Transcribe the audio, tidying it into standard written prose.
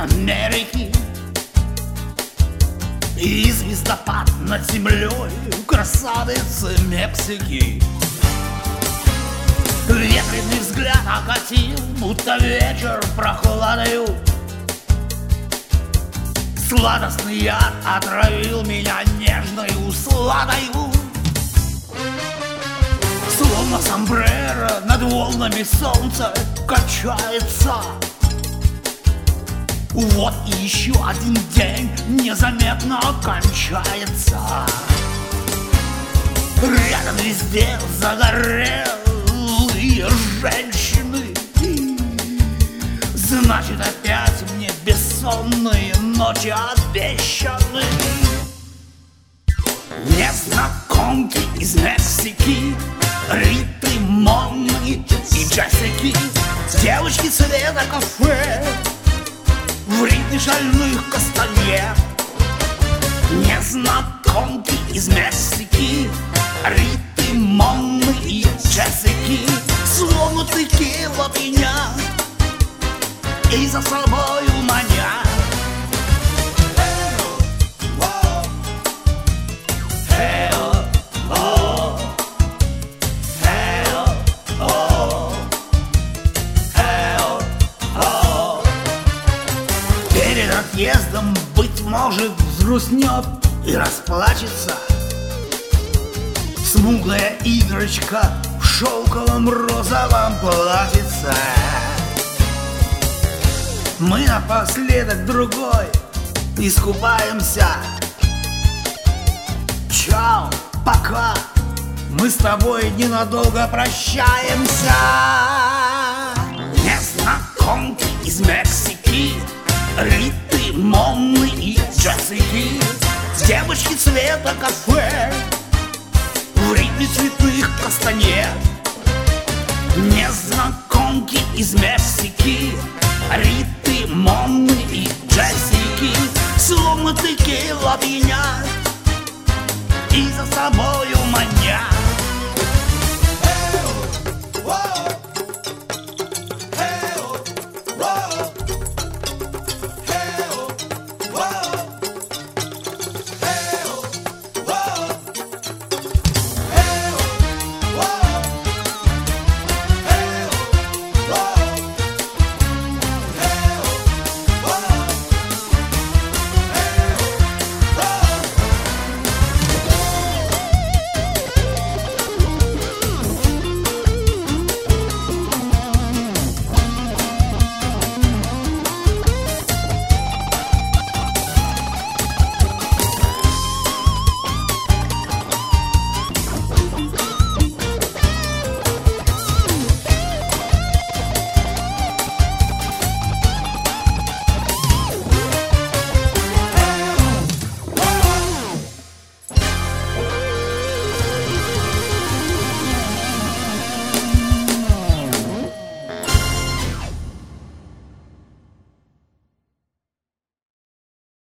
Америки. И звездопад над землей красавицы Мексики. Ветреный взгляд окатил, будто вечер прохладою. Сладостный яд отравил меня нежною сладою. Словно сомбреро над волнами солнца качается. Вот и еще один день незаметно кончается. Рядом везде загорелые женщины. Значит, опять мне бессонные ночи обещаны. Незнакомки из Мексики, Риты, Монны и Джессики, девочки цвета кафе в ритме шальных кастаньет. Незнакомки из Мексики, Риты, Монны и Джессики, словно текила меня и за собою маня. Перед отъездом, быть может, взгрустнет и расплачется смуглая игрочка в шелковом розовом платьице. Мы напоследок другой искупаемся. Чао, пока, мы с тобой ненадолго прощаемся. Незнакомки из Мексики, Риты, Монны и Джессики, девочки цвета кафе в ритме цветных кастаньет. Незнакомки из Мексики, Риты, Монны и Джессики, словно текила пьянят и за собою манят.